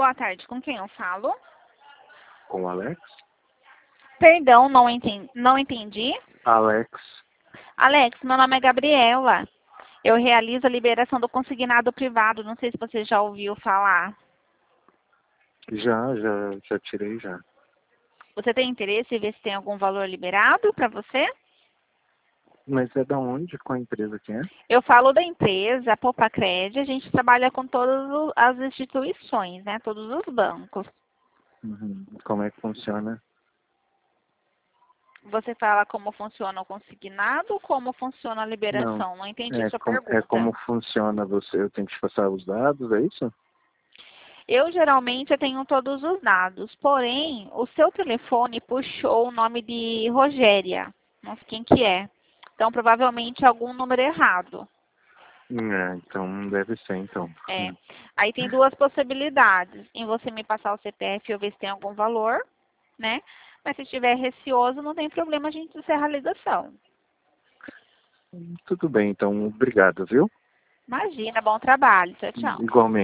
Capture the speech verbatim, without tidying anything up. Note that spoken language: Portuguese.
Boa tarde, com quem eu falo? Com o Alex? Perdão, não entendi. Não entendi. Alex. Alex, meu nome é Gabriela. Eu realizo a liberação do consignado privado. Não sei se você já ouviu falar. Já, já, já tirei já. Você tem interesse em ver se tem algum valor liberado para você? Mas é da onde? Qual empresa que é? Eu falo da empresa Popacred. A gente trabalha com todas o- as instituições, né? Todos os bancos. Uhum. Como é que funciona? Você fala como funciona o consignado ou como funciona a Não. liberação? Não entendi a É, sua com, é pergunta. como funciona você. Eu tenho que te passar os dados, é isso? Eu geralmente eu tenho todos os dados, porém o seu telefone puxou o nome de Rogéria. Não sei quem que é. Então provavelmente algum número errado. É, então deve ser então. É. Hum. Aí tem duas possibilidades. Em você me passar o C P F e eu ver se tem algum valor, né? Mas se estiver receoso, não tem problema, a gente encerra a ligação. Tudo bem, então obrigado, viu? Imagina, bom trabalho. Tchau, tchau. Igualmente.